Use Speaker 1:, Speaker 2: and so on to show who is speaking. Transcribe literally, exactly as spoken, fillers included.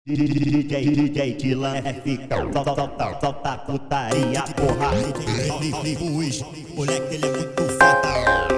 Speaker 1: D J, D J Dylan F, solta, solta, solta putaria, porra.
Speaker 2: Moleque, ele é muito foda.